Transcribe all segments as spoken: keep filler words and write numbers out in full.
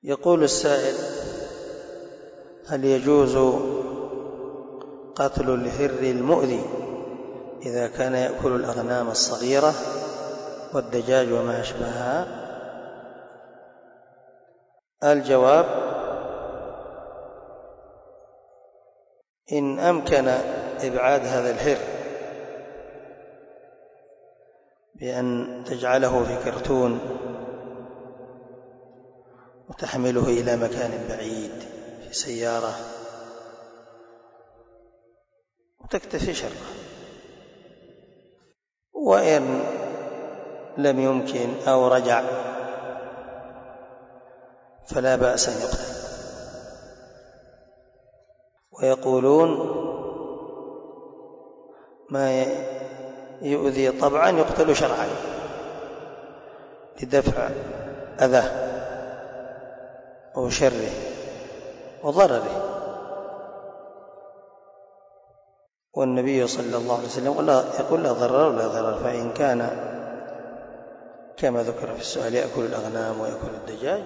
يقول السائل: هل يجوز قتل الهر المؤذي إذا كان يأكل الأغنام الصغيرة والدجاج وما أشبهها؟ الجواب: إن أمكن إبعاد هذا الهر بأن تجعله في كرتون وتحمله إلى مكان بعيد في سيارة وتكتفي شره، وإن لم يمكن أو رجع فلا بأس أن يقتل. ويقولون ما يؤذي طبعا يقتل شرعا لدفع أذاه أو شره وضرره. والنبي صلى الله عليه وسلم يقول: لا ضرر ولا ضرر. فإن كان كما ذكر في السؤال يأكل الأغنام ويأكل الدجاج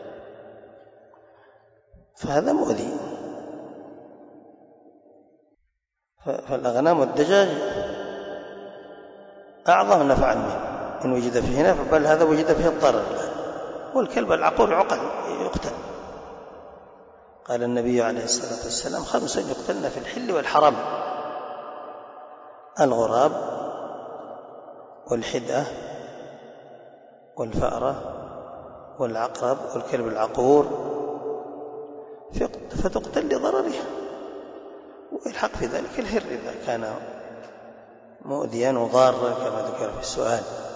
فهذا مؤذي. فالأغنام والدجاج أعظم نفعا منه إن وجد فيه نفع، بل هذا وجد فيه الضرر. والكلب العقور عقل يقتل. قال النبي عليه الصلاة والسلام: خمس يقتلن في الحل والحرم: الغراب والحدأة والفأرة والعقرب والكلب العقور، فتقتل لضررها. ويلحق في ذلك الهر إذا كان مؤذيا وضارا كما ذكر في السؤال.